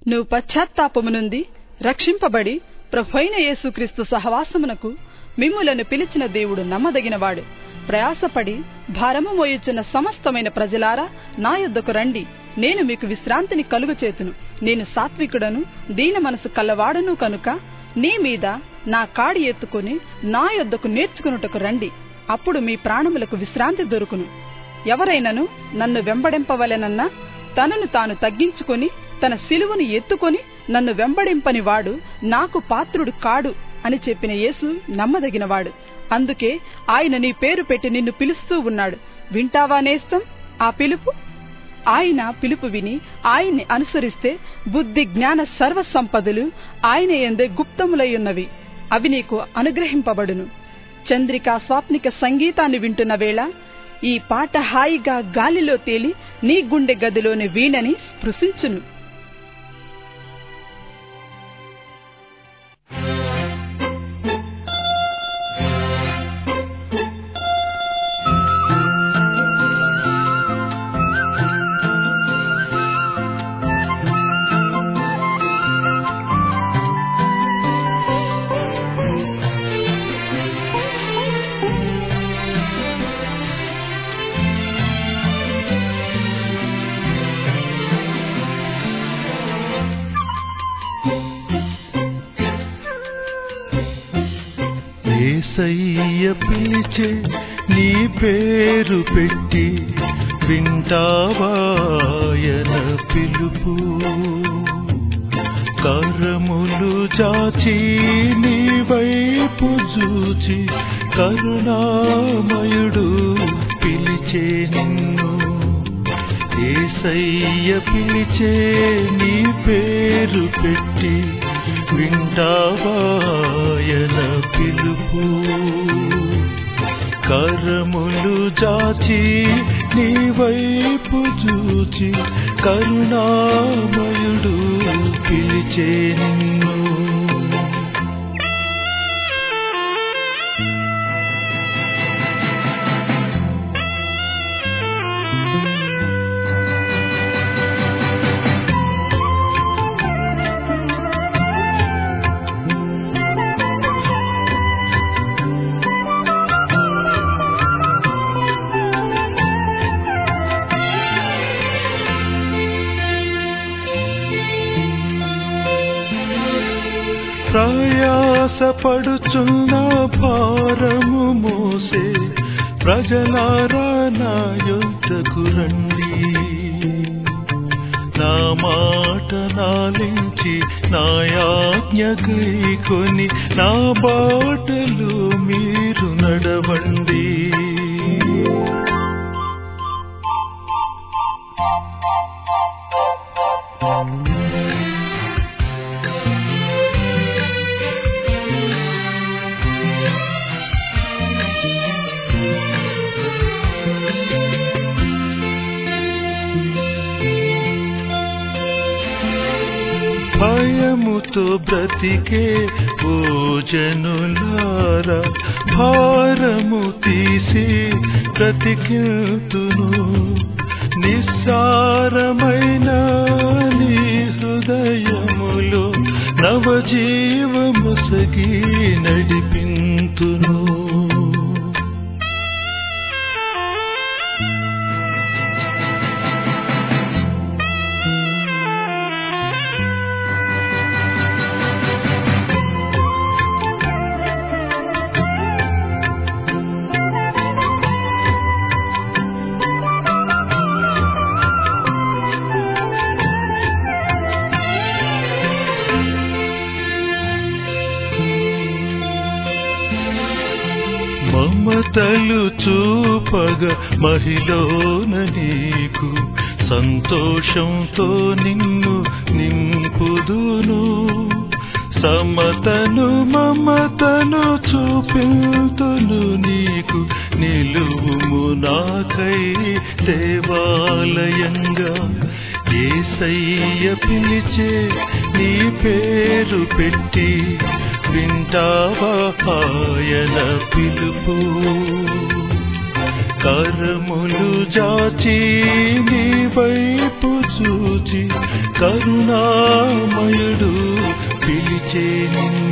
నువ్వు పశ్చాత్తాపము నుండి రక్షింపబడి ప్రభువైన యేసుక్రీస్తు సహవాసమునకు మిమ్ములను పిలిచిన దేవుడు నమ్మదగినవాడు. ప్రయాసపడి భారము మోయుచున్న సమస్తమైన ప్రజలారా, నా యొద్దకు రండి, నేను మీకు విశ్రాంతిని కలుగచేతును. నేను సాత్వికుడను, దీన మనసు కల్లవాడను కనుక నీ మీద నా కాడి ఎత్తుకుని నా యొద్దకు నేర్చుకునుటకు రండి, అప్పుడు మీ ప్రాణములకు విశ్రాంతి దొరుకును. ఎవరైనను నన్ను వెంబడింపవలెనన్నా తనను తాను తగ్గించుకొని తన సిలువను ఎత్తుకొని నన్ను వెంబడింపని వాడు నాకు పాత్రుడు కాడు అని చెప్పిన యేసు నమ్మదగినవాడు. అందుకే ఆయన నీ పేరు పెట్టి నిన్ను పిలుస్తూ ఉన్నాడు. వింటావా నేస్తం ఆ పిలుపు? ఆయన పిలుపు విని ఆయన్ని అనుసరిస్తే బుద్ధి జ్ఞాన సర్వ సంపదలు ఆయన యందే గుప్తములయ్యున్నవి, అవి నీకు అనుగ్రహింపబడును. చంద్రికా స్వాప్నిక సంగీతాన్ని వింటున్న వేళ ఈ పాట హాయిగా గాలిలో తేలి నీ గుండె గదిలోని వీణని స్పృశించును. యేసయ్య పిలిచే నీ పేరు పెట్టి వింటావాయన పిలుపు, కరములు చాచి నీ వైపు చూచి కరుణామయుడు పిలిచే నిన్ను. యేసయ్య పిలిచే నీ పేరు పెట్టి వింటావాయన పిలుపు, కరములు చాచి నీ వైపు చూచి కరుణామయుడు పిలిచే నిన్ను. ప్రయాసపడుచున్న భారము మోసే ప్రజలారా నా యొద్దకు రండి, నా మాట నాలించి నా ఆజ్ఞ గైకొని నా బాటలు మీరు నడవండి. భయముతో బ్రతికే ఓ జనులారా, భారము తీసి బ్రతికితును. నిస్సారమైన నీ హృదయములో నవజీవముసగి నడిపింతును. మమతలు చూపగ మహిళన నీకు సంతోషంతో నిన్ను నింపుదును. సమతను మమతను చూపింతును నీకు, నిలువుము నాకై దేవాలయంగా. యేసయ్య పిలిచే నీ పేరు పెట్టి వింటావా ఆయన పిలుపు, కరములు జాచి నీ వైపు చూచి కరుణామయుడు పిలిచే నిన్ను